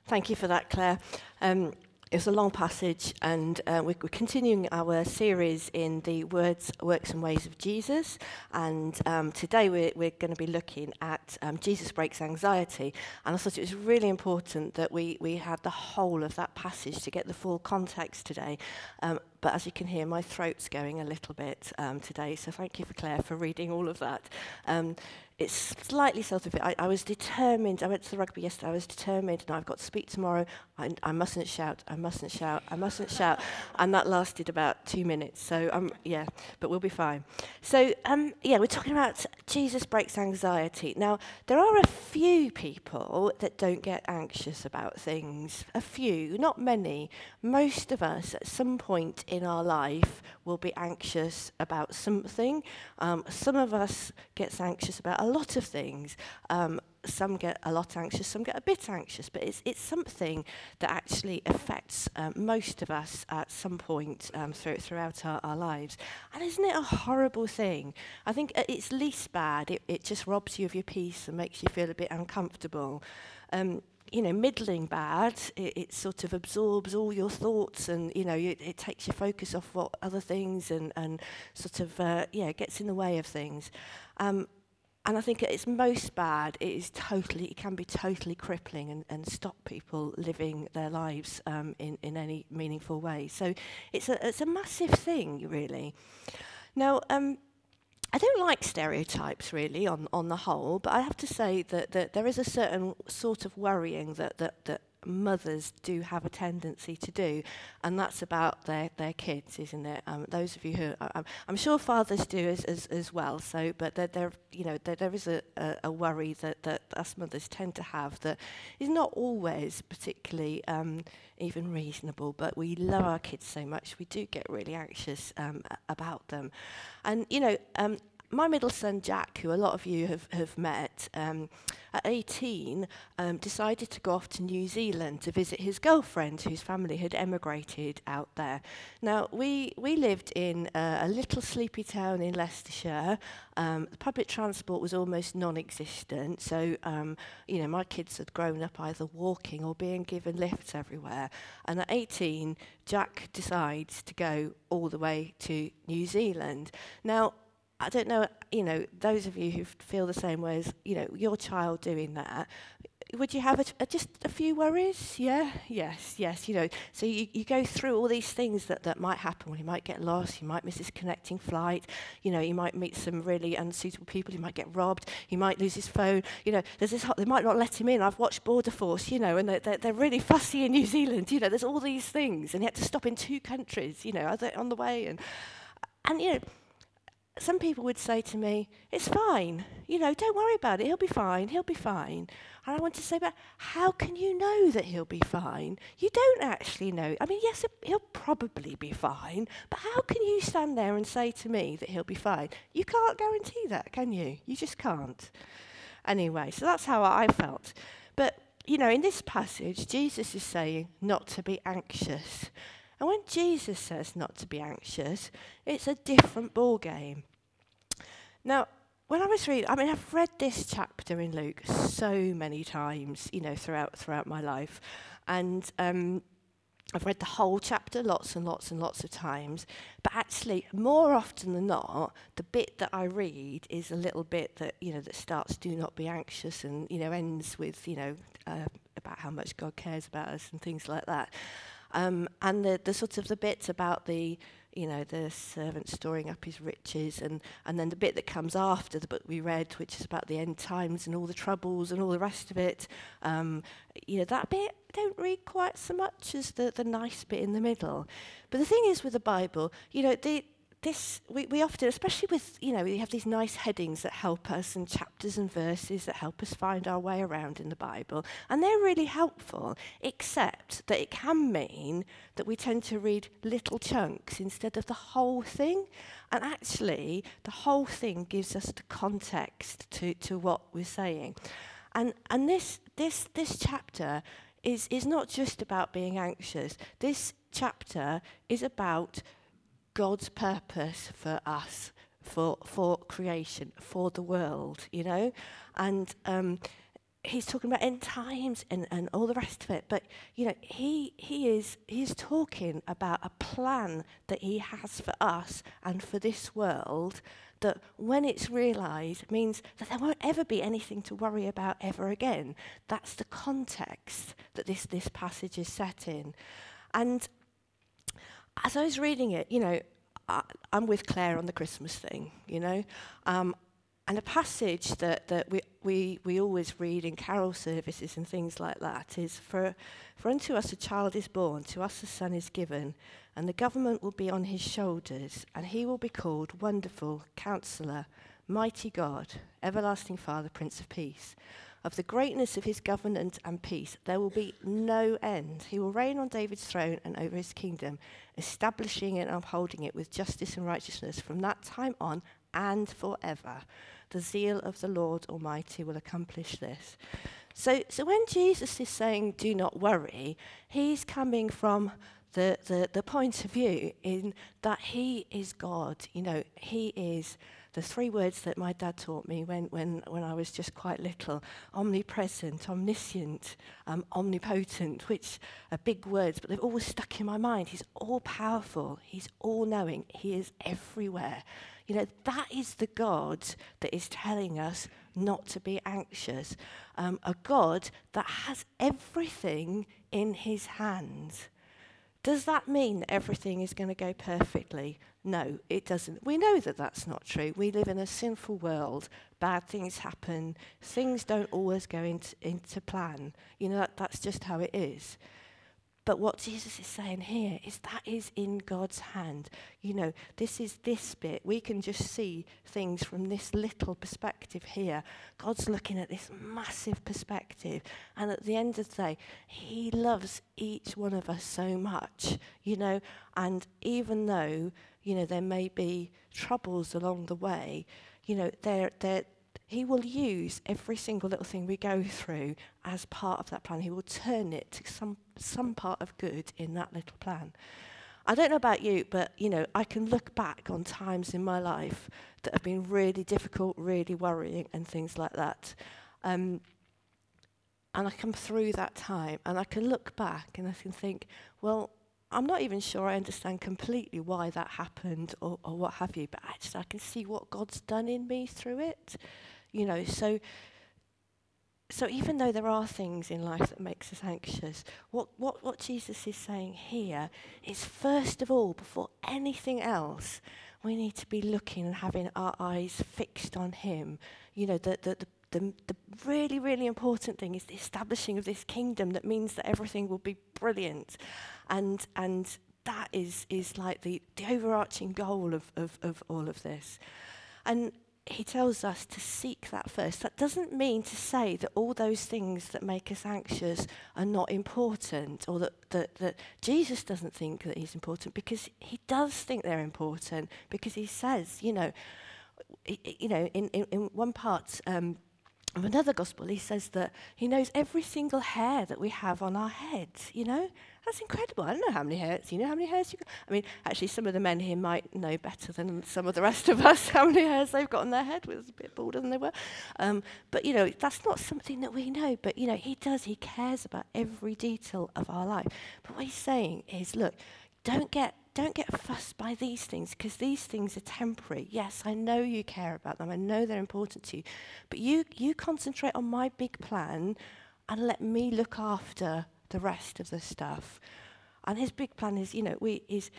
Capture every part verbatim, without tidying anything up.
Thank you for that, Claire. Um, it's a long passage, and uh, we're, we're continuing our series in the words, works and ways of Jesus. And um, today we're, we're going to be looking at um, Jesus breaks anxiety. And I thought it was really important that we, we had the whole of that passage to get the full context today. Um, but as you can hear, my throat's going a little bit um, today, so thank you for Claire for reading all of that. Um, it's slightly sort of, I, I was determined, I went to the rugby yesterday, I was determined, and I've got to speak tomorrow, I, I mustn't shout, I mustn't shout, I mustn't shout, and that lasted about two minutes, so um, yeah, but we'll be fine. So um, yeah, we're talking about Jesus breaks anxiety. Now, there are a few people that don't get anxious about things, a few, not many. Most of us at some point in our life will be anxious about something. Um, some of us gets anxious about a lot of things. Um, some get a lot anxious, some get a bit anxious, but it's it's something that actually affects um, most of us at some point um, through, throughout our, our lives. And isn't it a horrible thing? I think at its least bad, it, it just robs you of your peace and makes you feel a bit uncomfortable. Um, you know, middling bad, it, it sort of absorbs all your thoughts, and, you know, you, it takes your focus off what other things and, and sort of, uh, yeah, gets in the way of things. Um, and I think at its most bad, it is totally, it can be totally crippling and, and stop people living their lives um, in, in any meaningful way. So it's a, it's a massive thing, really. Now, um, I don't like stereotypes, really, on, on the whole, but I have to say that, that there is a certain sort of worrying that, that, that mothers do have a tendency to do, and that's about their, their kids, isn't it? Um, those of you who, I'm, I'm sure fathers do as, as, as well, so, but there, there, you know, there, there is a, a, a worry that, that us mothers tend to have that is not always particularly um, even reasonable, but we love our kids so much, we do get really anxious um, about them. And, you know, um, my middle son, Jack, who a lot of you have, have met, um, at eighteen, um, decided to go off to New Zealand to visit his girlfriend, whose family had emigrated out there. Now, we, we lived in uh, a little sleepy town in Leicestershire. Um, the public transport was almost non-existent, so, um, you know, my kids had grown up either walking or being given lifts everywhere. And at eighteen, Jack decides to go all the way to New Zealand. Now, I don't know, you know, those of you who feel the same way as, you know, your child doing that, would you have a, a, just a few worries? Yeah, yes, yes, you know. So you, you go through all these things that, that might happen. Well, you might get lost, you might miss his connecting flight, you know, you might meet some really unsuitable people, you might get robbed, he might lose his phone, you know, there's this, they might not let him in. I've watched Border Force, you know, and they're, they're, they're really fussy in New Zealand, you know, there's all these things, and he had to stop in two countries, you know, on the way, and, and you know, some people would say to me, it's fine, you know, don't worry about it, he'll be fine, he'll be fine. And I want to say, but how can you know that he'll be fine? You don't actually know. I mean, yes, he'll probably be fine, but how can you stand there and say to me that he'll be fine? You can't guarantee that, can you? You just can't. Anyway, so that's how I felt. But, you know, in this passage, Jesus is saying not to be anxious. And when Jesus says not to be anxious, it's a different ball game. Now, when I was reading, I mean, I've read this chapter in Luke so many times, you know, throughout throughout my life, and um, I've read the whole chapter lots and lots and lots of times. But actually, more often than not, the bit that I read is a little bit that, you know, that starts "Do not be anxious" and, you know, ends with, you know, uh, about how much God cares about us and things like that. Um, and the, the sort of the bits about the, you know, the servant storing up his riches, and, and then the bit that comes after the book we read, which is about the end times and all the troubles and all the rest of it. Um, you know, that bit I don't read quite so much as the, the nice bit in the middle. But the thing is with the Bible, you know, the This, we, we often, especially with, you know, we have these nice headings that help us, and chapters and verses that help us find our way around in the Bible. And they're really helpful, except that it can mean that we tend to read little chunks instead of the whole thing. And actually, the whole thing gives us the context to, to what we're saying. And and this this this chapter is, is not just about being anxious. This chapter is about God's purpose for us, for for creation, for the world, you know, and um, he's talking about end times and, and all the rest of it. But, you know, he he is he's talking about a plan that he has for us and for this world that when it's realised means that there won't ever be anything to worry about ever again. That's the context that this, this passage is set in. And as I was reading it, you know, I, I'm with Claire on the Christmas thing, you know. Um, and a passage that, that we, we, we always read in carol services and things like that is, for, for unto us a child is born, to us a son is given, and the government will be on his shoulders, and he will be called Wonderful, Counselor, Mighty God, Everlasting Father, Prince of Peace. Of the greatness of his government and peace, there will be no end. He will reign on David's throne and over his kingdom, establishing and upholding it with justice and righteousness from that time on and forever. The zeal of the Lord Almighty will accomplish this. So, so when Jesus is saying, do not worry, he's coming from the, the, the point of view in that he is God. You know, he is the three words that my dad taught me when, when, when I was just quite little: omnipresent, omniscient, um, omnipotent, which are big words, but they've always stuck in my mind. He's all-powerful. He's all-knowing. He is everywhere. You know, that is the God that is telling us not to be anxious. Um, a God that has everything in his hands. Does that mean that everything is going to go perfectly? No, it doesn't. We know that that's not true. We live in a sinful world. Bad things happen. Things don't always go into, into plan. You know, that, that's just how it is. But what Jesus is saying here is that is in God's hand. You know, this is this bit. We can just see things from this little perspective here. God's looking at this massive perspective. And at the end of the day, he loves each one of us so much, you know. And even though, you know, there may be troubles along the way, you know, they're, they're, he will use every single little thing we go through as part of that plan. He will turn it to some some part of good in that little plan. I don't know about you, but, you know, I can look back on times in my life that have been really difficult, really worrying and things like that. Um, and I come through that time and I can look back and I can think, well, I'm not even sure I understand completely why that happened or, or what have you, but actually I can see what God's done in me through it. You know, so so even though there are things in life that makes us anxious, what, what, what Jesus is saying here is, first of all, before anything else, we need to be looking and having our eyes fixed on him. You know, the the, the The, the really, really important thing is the establishing of this kingdom that means that everything will be brilliant. And and that is is like the, the overarching goal of, of, of all of this. And he tells us to seek that first. That doesn't mean to say that all those things that make us anxious are not important, or that, that, that Jesus doesn't think that he's important, because he does think they're important, because he says, you know, you know, in, in, in one part, um, of another gospel, he says that he knows every single hair that we have on our heads, you know? That's incredible. I don't know how many hairs. You know how many hairs you got? I mean, actually, some of the men here might know better than some of the rest of us how many hairs they've got on their head. It was a bit balder than they were. Um, but, you know, that's not something that we know. But, you know, he does. He cares about every detail of our life. But what he's saying is, look, don't get Don't get fussed by these things, because these things are temporary. Yes, I know you care about them. I know they're important to you. But you, you concentrate on my big plan and let me look after the rest of the stuff. And his big plan is, you know, we is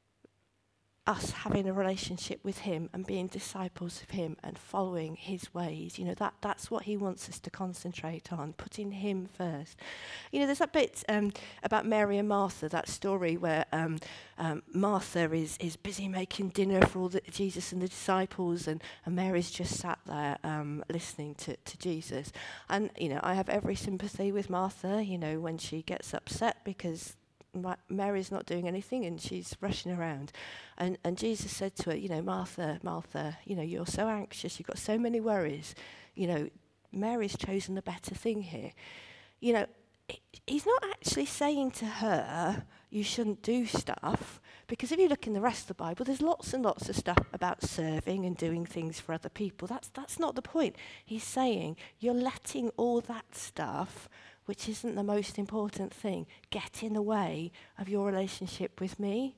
us having a relationship with him and being disciples of him and following his ways. You know, that that's what he wants us to concentrate on, putting him first. You know, there's that bit um, about Mary and Martha, that story where um, um, Martha is is busy making dinner for all the, Jesus and the disciples, and, and Mary's just sat there um, listening to, to Jesus. And, you know, I have every sympathy with Martha, you know, when she gets upset because Mary's not doing anything and she's rushing around. And and Jesus said to her, you know, Martha, Martha, you know, you're so anxious, you've got so many worries. You know, Mary's chosen the better thing here. You know, he's not actually saying to her, you shouldn't do stuff. Because if you look in the rest of the Bible, there's lots and lots of stuff about serving and doing things for other people. That's that's not the point. He's saying you're letting all that stuff, which isn't the most important thing, get in the way of your relationship with me.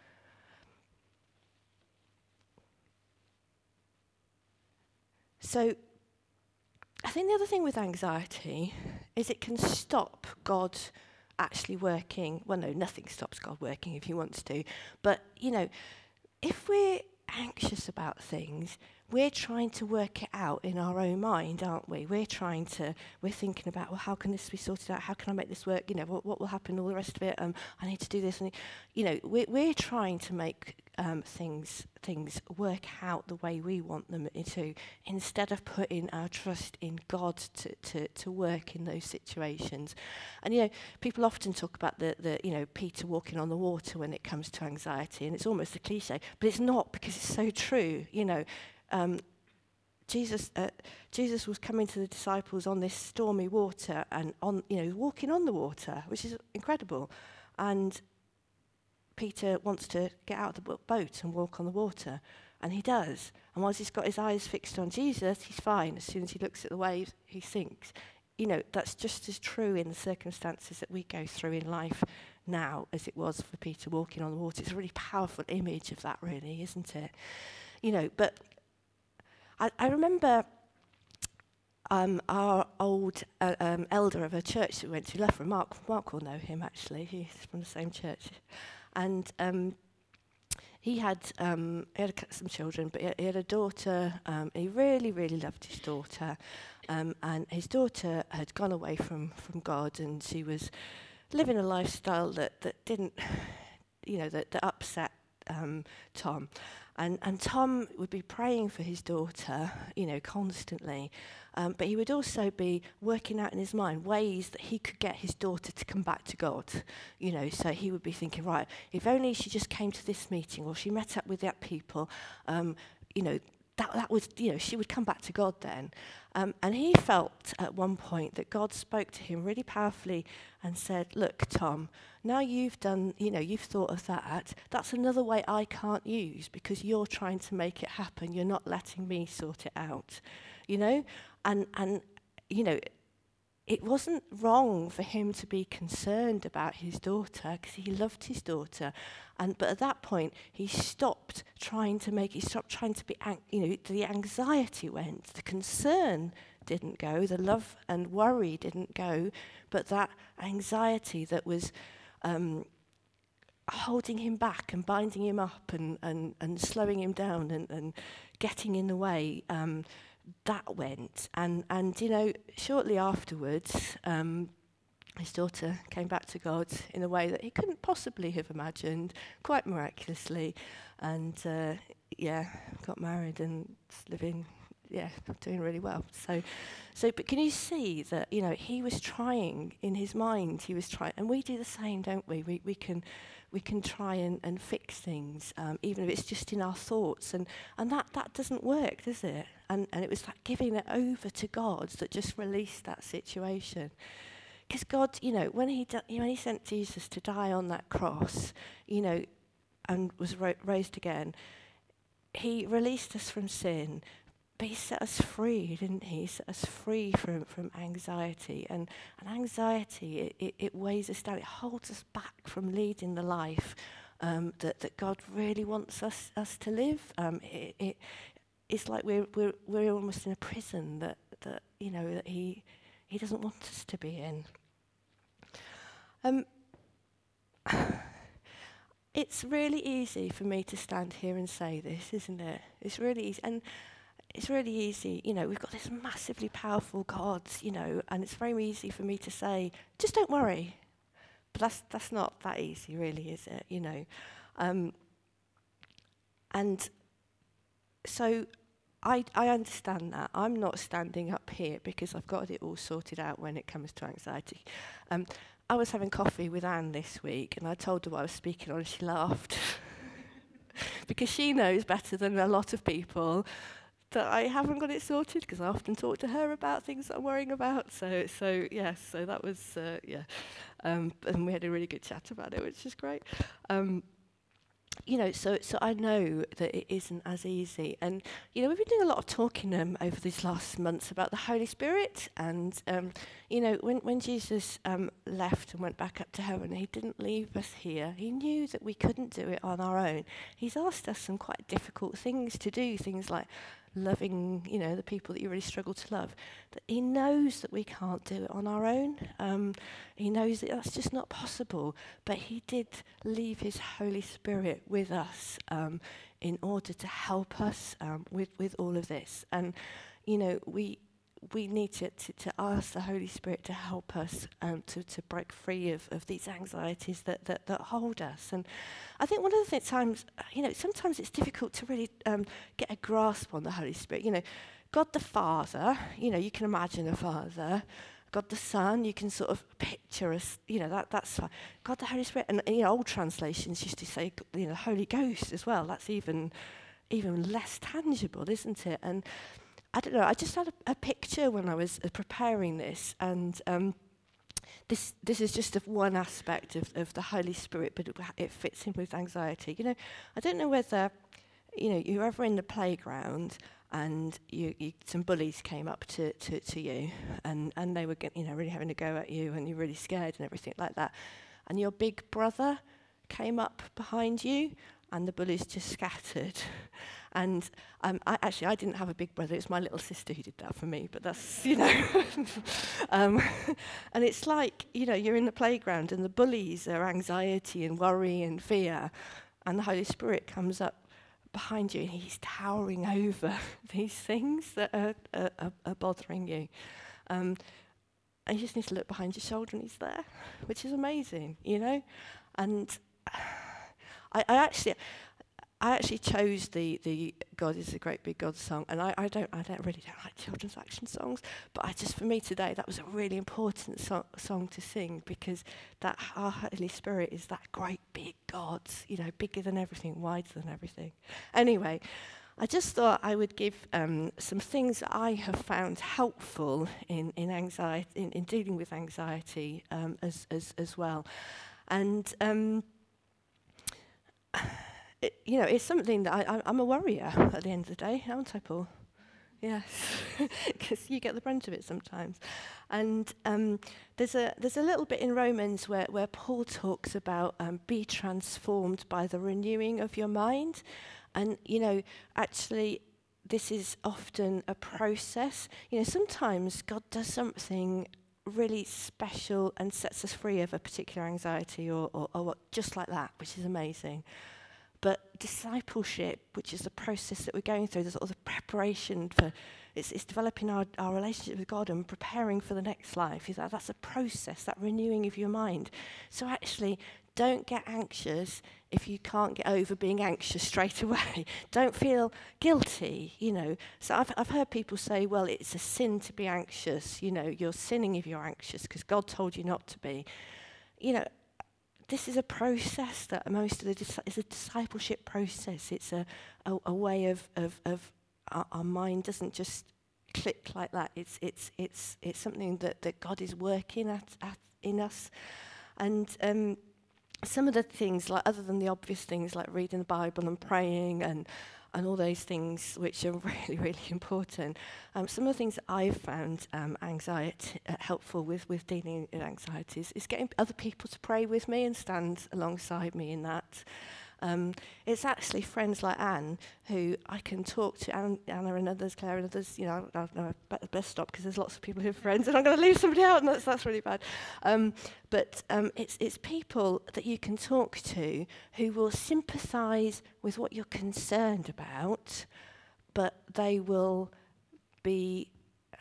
So I think the other thing with anxiety is it can stop God actually working. Well, no, nothing stops God working if he wants to. But, you know, if we're anxious about things, we're trying to work it out in our own mind, aren't we? We're trying to, we're thinking about, well, how can this be sorted out? How can I make this work? You know, what, what will happen, all the rest of it? Um, I need to do this. And, you know, we're, we're trying to make um, things things work out the way we want them to, instead of putting our trust in God to, to, to work in those situations. And, you know, people often talk about the, the, you know, Peter walking on the water when it comes to anxiety, and it's almost a cliche, but it's not, because it's so true, you know. Um, Jesus, uh, Jesus was coming to the disciples on this stormy water and on, you know, walking on the water, which is incredible. And Peter wants to get out of the boat and walk on the water, and he does. And once he's got his eyes fixed on Jesus, he's fine. As soon as he looks at the waves, he sinks. You know, that's just as true in the circumstances that we go through in life now as it was for Peter walking on the water. It's a really powerful image of that, really, isn't it? You know, but I, I remember um, our old uh, um, elder of a church that we went to, Leffra, Mark, Mark will know him actually, he's from the same church. And um, he had um, he had some children, but he had, he had a daughter. Um, he really, really loved his daughter. Um, and his daughter had gone away from, from God, and she was living a lifestyle that, that didn't, you know, that, that upset um, Tom. And, and Tom would be praying for his daughter, you know, constantly. Um, but he would also be working out in his mind ways that he could get his daughter to come back to God. You know, so he would be thinking, right, if only she just came to this meeting or she met up with that people, um, you know, that that was, you know, she would come back to God then. Um, and he felt at one point that God spoke to him really powerfully and said, look, Tom, now you've done, you know, you've thought of that. That's another way I can't use because you're trying to make it happen. You're not letting me sort it out, you know? And, and you know, it wasn't wrong for him to be concerned about his daughter because he loved his daughter. And but at that point, he stopped trying to make, he stopped trying to be, ang- you know, the anxiety went, the concern didn't go, the love and worry didn't go, but that anxiety that was um, holding him back and binding him up and, and, and slowing him down and, and getting in the way, um, that went. And, and, you know, shortly afterwards, um, his daughter came back to God in a way that he couldn't possibly have imagined, quite miraculously. And, uh, yeah, got married and living, yeah, doing really well. So, so, but can you see that, you know, he was trying in his mind, he was trying, and we do the same, don't we? We, we can... we can try and, and fix things, um, even if it's just in our thoughts. And, and that, that doesn't work, does it? And, and it was like giving it over to God that just released that situation. Because God, you know, when he, do, when he sent Jesus to die on that cross, you know, and was ro- raised again, he released us from sin, but he set us free, didn't he? He set us free from, from anxiety. And, and anxiety, it, it, it weighs us down. It holds us back from leading the life um, that, that God really wants us, us to live. Um, it, it, it's like we're, we're, we're almost in a prison that, that you know, that he, he doesn't want us to be in. Um, it's really easy for me to stand here and say this, isn't it? It's really easy. And it's really easy, you know, we've got this massively powerful God, you know, and it's very easy for me to say, just don't worry. But that's that's not that easy, really, is it? You know. Um, and so I I understand that. I'm not standing up here because I've got it all sorted out when it comes to anxiety. Um, I was having coffee with Anne this week, and I told her what I was speaking on, and she laughed. Because she knows better than a lot of people that I haven't got it sorted, because I often talk to her about things that I'm worrying about. So, so yes, so that was, uh, yeah. Um, and we had a really good chat about it, which is great. Um, you know, so so I know that it isn't as easy. And, you know, we've been doing a lot of talking um, over these last months about the Holy Spirit. And, um, you know, when, when Jesus um, left and went back up to heaven, he didn't leave us here. He knew that we couldn't do it on our own. He's asked us some quite difficult things to do, things like loving, you know, the people that you really struggle to love. That he knows that we can't do it on our own. Um, he knows that that's just not possible. But he did leave his Holy Spirit with us um, in order to help us um, with, with all of this. And, you know, we we need to, to, to ask the Holy Spirit to help us um, to, to break free of, of these anxieties that, that, that hold us. And I think one of the th- times, you know, sometimes it's difficult to really um, get a grasp on the Holy Spirit. You know, God the Father, you know, you can imagine a father. God the Son, you can sort of picture us, you know, that that's fine. God the Holy Spirit, and, and you know, old translations used to say, you know, Holy Ghost as well. That's even even less tangible, isn't it? And I don't know, I just had a, a picture when I was uh, preparing this, and um, this this is just of one aspect of, of the Holy Spirit, but it, it fits in with anxiety. You know, I don't know whether, you know, you're ever in the playground and you, you some bullies came up to, to, to you, and, and they were, you know, really having a go at you, and you're really scared and everything like that. And your big brother came up behind you, and the bullies just scattered. And um, I, actually, I didn't have a big brother. It was my little sister who did that for me. But that's, you know. um, and it's like, you know, you're in the playground and the bullies are anxiety and worry and fear. And the Holy Spirit comes up behind you and he's towering over these things that are, are, are bothering you. Um, and you just need to look behind your shoulder and he's there, which is amazing, you know. And I, I actually... I actually chose the, the God is a Great Big God song, and I, I don't I don't really don't like children's action songs, but I just for me today that was a really important so- song to sing, because that our Holy Spirit is that great big God, you know, bigger than everything, wider than everything. Anyway, I just thought I would give um, some things that I have found helpful in in anxiety in, in dealing with anxiety um, as as as well, and. Um, It, you know, it's something that I, I, I'm a worrier at the end of the day, aren't I, Paul? Yes, because you get the brunt of it sometimes. And um, there's a there's a little bit in Romans where, where Paul talks about um, be transformed by the renewing of your mind. And, you know, actually, this is often a process. You know, sometimes God does something really special and sets us free of a particular anxiety or, or, or what, just like that, which is amazing. But discipleship, which is the process that we're going through, the sort of the preparation for, it's, it's developing our, our relationship with God and preparing for the next life. Is that, that's a process, that renewing of your mind. So actually, don't get anxious if you can't get over being anxious straight away. Don't feel guilty, you know. So I've, I've heard people say, well, it's a sin to be anxious. You know, you're sinning if you're anxious because God told you not to be. You know, this is a process that most of the dis- it's a discipleship process. It's a, a, a way of of, of our, our mind doesn't just click like that. It's it's it's it's something that, that God is working at, at in us, and um, some of the things, like other than the obvious things like reading the Bible and praying and and all those things which are really, really important. Um, some of the things that I've found um, anxiety uh, helpful with, with dealing with anxieties is getting other people to pray with me and stand alongside me in that. Um, it's actually friends like Anne who I can talk to, Anne, Anna and others, Claire and others, you know, I, I, I best stop because there's lots of people who are friends and I'm going to leave somebody out and that's, that's really bad. Um, but um, it's, it's people that you can talk to who will sympathise with what you're concerned about, but they will be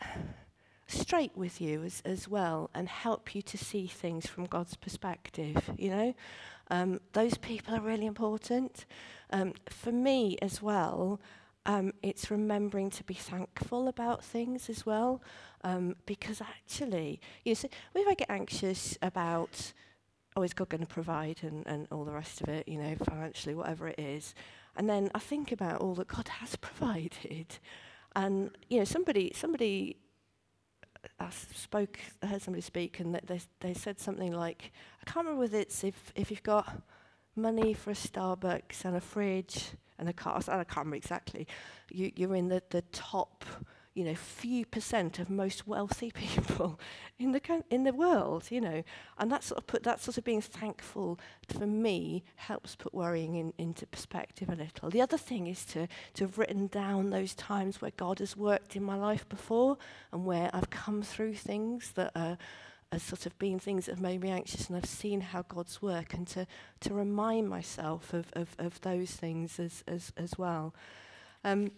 straight with you as, as well and help you to see things from God's perspective, you know. Um, those people are really important. Um, for me as well, um, it's remembering to be thankful about things as well, um, because actually, you know, so if I get anxious about, oh, is God going to provide and, and all the rest of it, you know, financially, whatever it is, and then I think about all that God has provided, And you know, somebody somebody I spoke, I heard somebody speak, and they they said something like, I can't remember whether it's if if you've got money for a Starbucks and a fridge and a car, I can't remember exactly. You, you're in the, the top, you know, few percent of most wealthy people in the in the world, you know, and that sort of put that sort of being thankful for me helps put worrying in, into perspective a little. The other thing is to to have written down those times where God has worked in my life before and where I've come through things that are. As sort of been things that have made me anxious, and I've seen how God's work, and to, to remind myself of, of, of those things as as, as well. Um,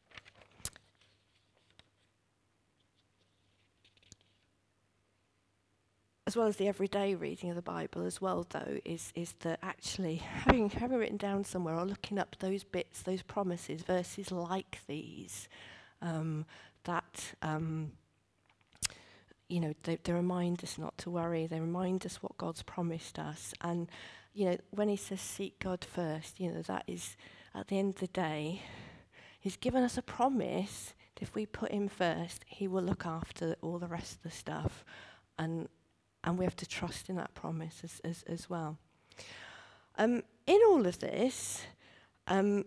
as well as the everyday reading of the Bible as well, though, is is that actually having having written down somewhere or looking up those bits, those promises, verses like these, um, that. Um, You know, they, they remind us not to worry. They remind us what God's promised us. And, you know, when he says seek God first, you know, that is, at the end of the day, he's given us a promise that if we put him first, he will look after all the rest of the stuff. And and we have to trust in that promise as as, as well. Um, in all of this, um,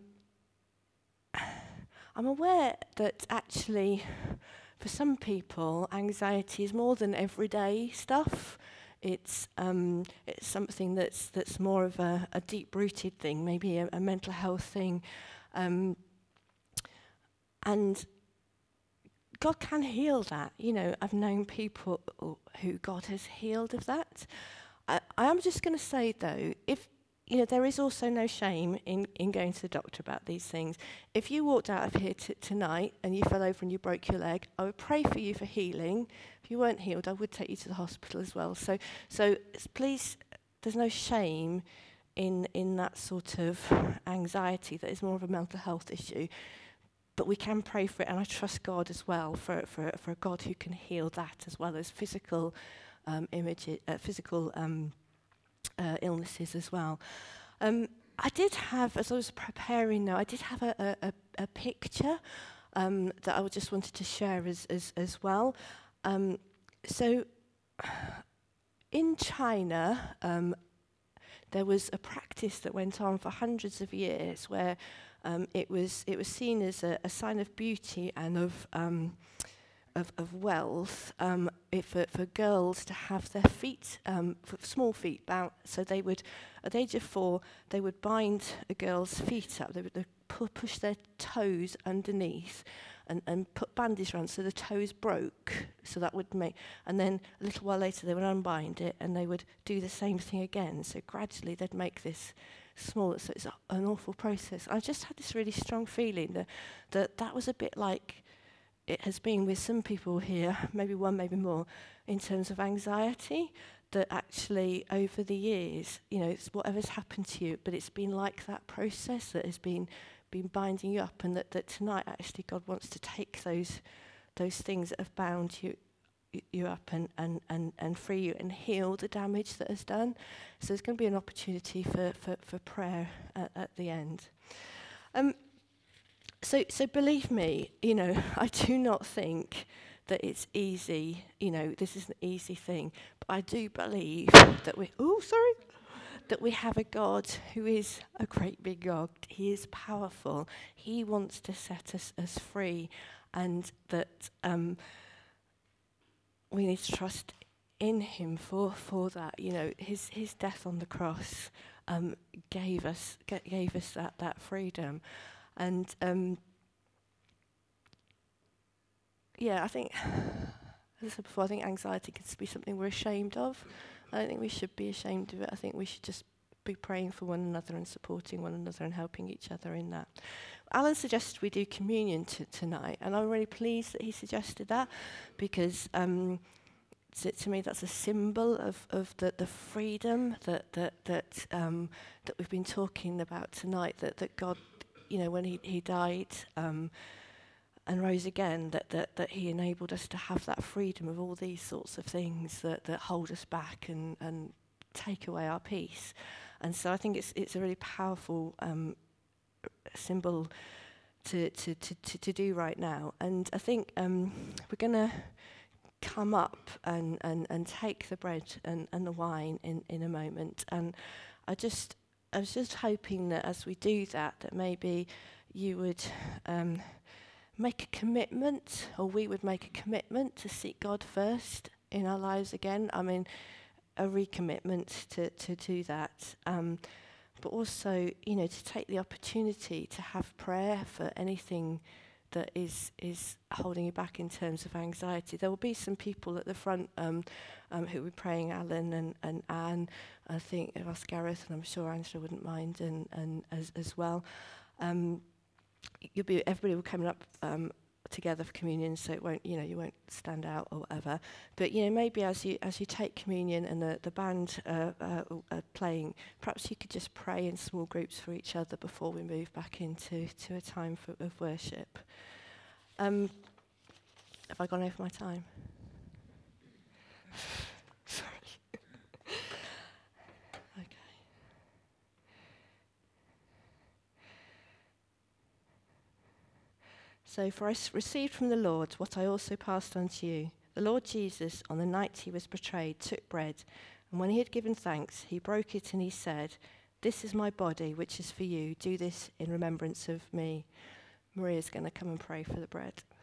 I'm aware that actually... For some people, anxiety is more than everyday stuff. It's um, it's something that's that's more of a, a deep-rooted thing, maybe a, a mental health thing. Um, and God can heal that. You know, I've known people who God has healed of that. I, I am just going to say, though, if you know, there is also no shame in, in going to the doctor about these things. If you walked out of here t- tonight and you fell over and you broke your leg, I would pray for you for healing. If you weren't healed, I would take you to the hospital as well. So, so please, there's no shame in in that sort of anxiety that is more of a mental health issue. But we can pray for it, and I trust God as well for for, for a God who can heal that as well as physical um, images, uh, physical. Um, Uh, illnesses as well. Um, I did have, as I was preparing now, I did have a, a, a, a picture um, that I just wanted to share as, as, as well. Um, so in China, um, there was a practice that went on for hundreds of years where um, it was it was seen as a, a sign of beauty and of um, Of, of wealth, um, if, for, for girls to have their feet, um, small feet, bound. So they would, at the age of four, they would bind a girl's feet up. They would uh, pu- push their toes underneath and, and put bandages around so the toes broke. So that would make, and then a little while later they would unbind it and they would do the same thing again. So gradually they'd make this small. So it's a, an awful process. I just had this really strong feeling that that, that was a bit like it has been with some people here, maybe one, maybe more, in terms of anxiety, that actually over the years, you know, it's whatever's happened to you, but it's been like that process that has been been binding you up, and that, that tonight actually God wants to take those those things that have bound you you up and, and, and, and free you and heal the damage that has done. So there's going to be an opportunity for, for, for prayer at, at the end. Um, So, so believe me, you know, I do not think that it's easy. You know, this is an easy thing. But I do believe that we, oh, sorry, that we have a God who is a great big God. He is powerful. He wants to set us, us free, and that um, we need to trust in him for, for that. You know, his his death on the cross um, gave us gave us that that freedom. And um, yeah, I think, as I said before, I think anxiety can be something we're ashamed of. I don't think we should be ashamed of it. I think we should just be praying for one another and supporting one another and helping each other in that. Alan suggested we do communion t- tonight, and I'm really pleased that he suggested that, because um, to, to me that's a symbol of, of the, the freedom that that that um, that we've been talking about tonight. That that God, you know, when he he died um, and rose again, that, that that he enabled us to have that freedom of all these sorts of things that, that hold us back and, and take away our peace. And so I think it's it's a really powerful um, symbol to, to, to, to, to do right now. And I think um, we're going to come up and, and, and take the bread and, and the wine in, in a moment. And I just I was just hoping that as we do that, that maybe you would um, make a commitment, or we would make a commitment to seek God first in our lives again. I mean, a recommitment to, to do that. Um, but also, you know, to take the opportunity to have prayer for anything that is is holding you back in terms of anxiety. There will be some people at the front um, um, who will be praying, Alan and, and Anne. I think I've asked Gareth, and I'm sure Angela wouldn't mind, and, and as, as well. Um, you'll be everybody will be coming up um, together for communion, so it won't, you know, you won't stand out or whatever. But you know, maybe as you as you take communion and the the band uh, uh, are playing, perhaps you could just pray in small groups for each other before we move back into to a time for, of worship. Um, have I gone over my time? Sorry. Okay. So, for I s- received from the Lord what I also passed on to you. The Lord Jesus, on the night he was betrayed, took bread, and when he had given thanks, he broke it and he said, "This is my body, which is for you. Do this in remembrance of me." Maria's going to come and pray for the bread.